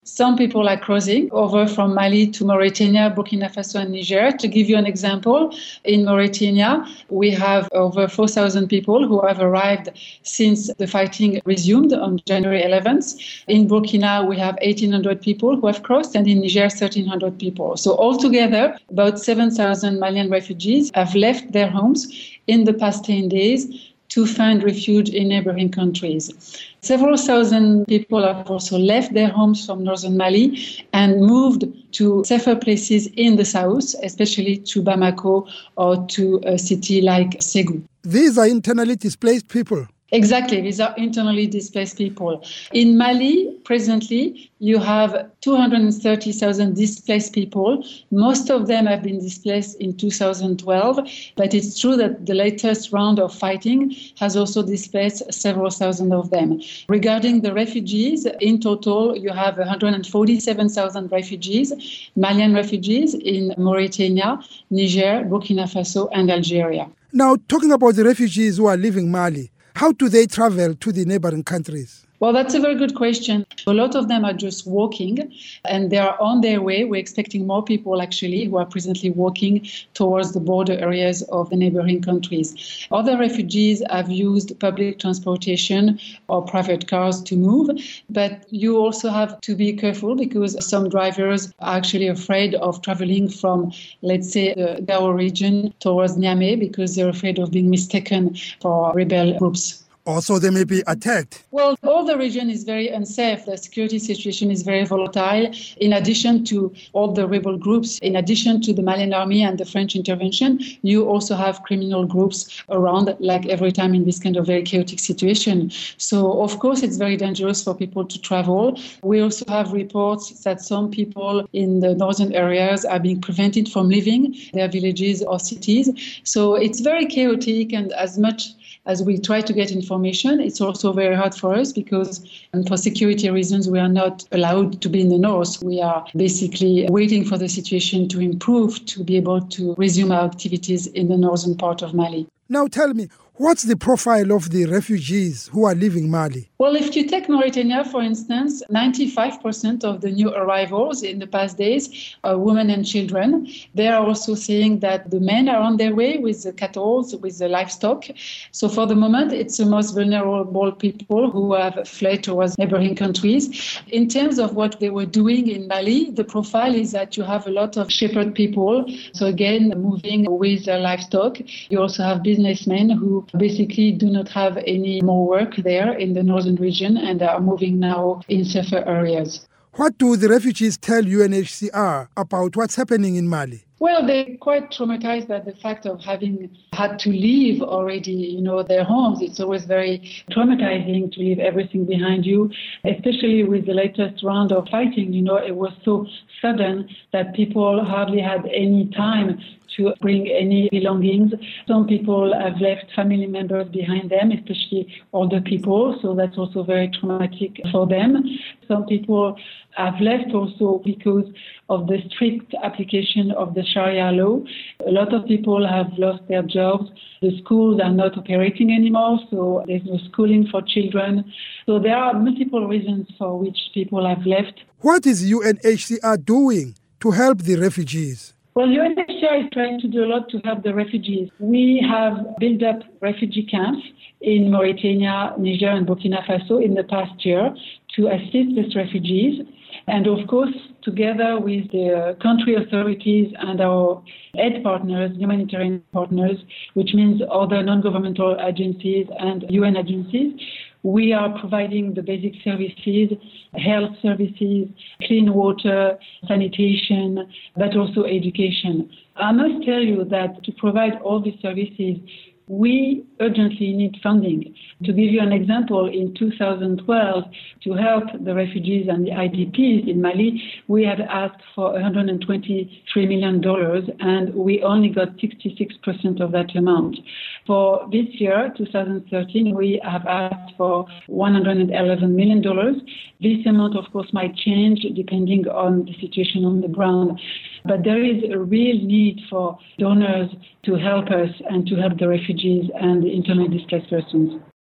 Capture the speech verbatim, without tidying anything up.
Some people are crossing over from Mali to Mauritania, Burkina Faso and Niger. To give you an example, in Mauritania, we have over four thousand people who have arrived since the fighting resumed on January eleventh. In Burkina, we have eighteen hundred people who have crossed, and in Niger, thirteen hundred people. So altogether, about seven thousand Malian refugees have left their homes in the past ten days to find refuge in neighboring countries. Several thousand people have also left their homes from northern Mali and moved to safer places in the south, especially to Bamako or to a city like Ségou. These are internally displaced people. Exactly, these are internally displaced people. In Mali, presently, you have two hundred thirty thousand displaced people. Most of them have been displaced in two thousand twelve, but it's true that the latest round of fighting has also displaced several thousand of them. Regarding the refugees, in total, you have one hundred forty-seven thousand refugees, Malian refugees in Mauritania, Niger, Burkina Faso, and Algeria. Now, talking about the refugees who are leaving Mali, how do they travel to the neighboring countries? Well, that's a very good question. A lot of them are just walking and they are on their way. We're expecting more people actually who are presently walking towards the border areas of the neighboring countries. Other refugees have used public transportation or private cars to move, but you also have to be careful because some drivers are actually afraid of traveling from, let's say, the Gao region towards Niamey because they're afraid of being mistaken for rebel groups. Also, they may be attacked. Well, all the region is very unsafe. The security situation is very volatile. In addition to all the rebel groups, in addition to the Malian army and the French intervention, you also have criminal groups around, like every time in this kind of very chaotic situation. So, of course, it's very dangerous for people to travel. We also have reports that some people in the northern areas are being prevented from leaving their villages or cities. So it's very chaotic, and as much as we try to get information, it's also very hard for us because um, for security reasons, we are not allowed to be in the north. We are basically waiting for the situation to improve to be able to resume our activities in the northern part of Mali. Now tell me, what's the profile of the refugees who are leaving Mali? Well, if you take Mauritania, for instance, ninety-five percent of the new arrivals in the past days are women and children. They are also saying that the men are on their way with the cattle, with the livestock. So for the moment, it's the most vulnerable people who have fled towards neighboring countries. In terms of what they were doing in Mali, the profile is that you have a lot of shepherd people. So again, moving with their livestock. You also have businessmen who basically do not have any more work there in the northern region and are moving now in safer areas. What do the refugees tell U N H C R about what's happening in Mali? Well, they're quite traumatized by the fact of having had to leave already, you know, their homes. It's always very traumatizing to leave everything behind you, especially with the latest round of fighting. You know, it was so sudden that people hardly had any time to bring any belongings. Some people have left family members behind them, especially older people, so that's also very traumatic for them. Some people have left also because of the strict application of the Sharia law. A lot of people have lost their jobs. The schools are not operating anymore, so there's no schooling for children. So there are multiple reasons for which people have left. What is U N H C R doing to help the refugees? Well, U N H C R is trying to do a lot to help the refugees. We have built up refugee camps in Mauritania, Niger, and Burkina Faso in the past year to assist these refugees. And of course, together with the country authorities and our aid partners, humanitarian partners, which means other non-governmental agencies and U N agencies, we are providing the basic services, health services, clean water, sanitation, but also education. I must tell you that to provide all these services, we urgently need funding. To give you an example, in two thousand twelve, to help the refugees and the I D Ps in Mali, we had asked for one hundred twenty-three million dollars, and we only got sixty-six percent of that amount. For this year, two thousand thirteen, we have asked for one hundred eleven million dollars. This amount, of course, might change depending on the situation on the ground. But there is a real need for donors to help us and to help the refugees and the internally displaced persons.